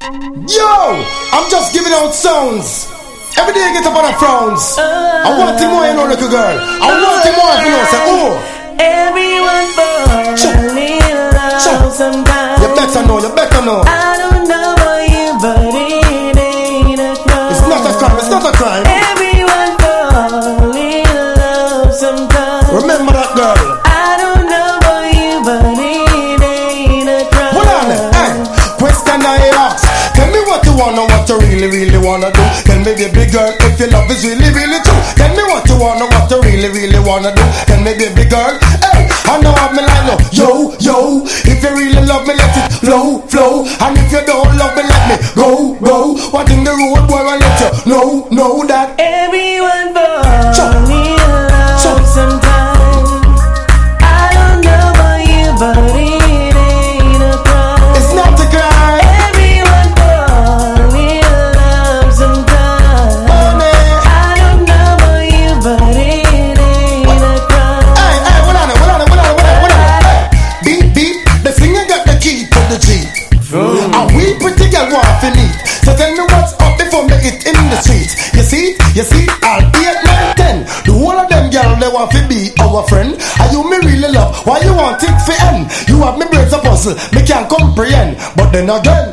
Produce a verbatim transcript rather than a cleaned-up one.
Yo, I'm just giving out sounds. Every day I get up on the frowns. I want it more, you know, little girl. I want it more, you know, say, oh. Everyone falls in love sometimes. You better know, you better know. I don't know about you, but it ain't a crime. It's not a crime, it's not a crime. Everyone falls in love sometimes. Remember that girl. I don't know about you, but it ain't a crime. Hold on, hey. Question I ask. Tell me what you wanna, what you really, really wanna do. Tell me, baby girl, if your love is really, really true. Tell me what you wanna, what you really, really wanna do. Tell me, baby girl, hey, I know I'm in line now. Yo, yo, if you really love me, let it flow, flow. And if you don't love me, let me go, go. What in the road, boy, I let you know, know that everyone falls in love sometimes. I don't know about you, but it ain't a crime. It's not a crime. Everyone falls in love sometimes. Money. I don't know about you, but it ain't a crime. Hey, hey, what on it, what on it, what on it, what on it, what on it? Hey. Beep, beep, the singer got the key to the Jeep. Mm. And we pretty girl want to meet. So tell me what's up before me it in the street. You see, you see, all eight, nine, ten. The whole of them girl they want to be our friend. And you me really love, why you want it for end? You have me brains a puzzle, me can't comprehend. But then again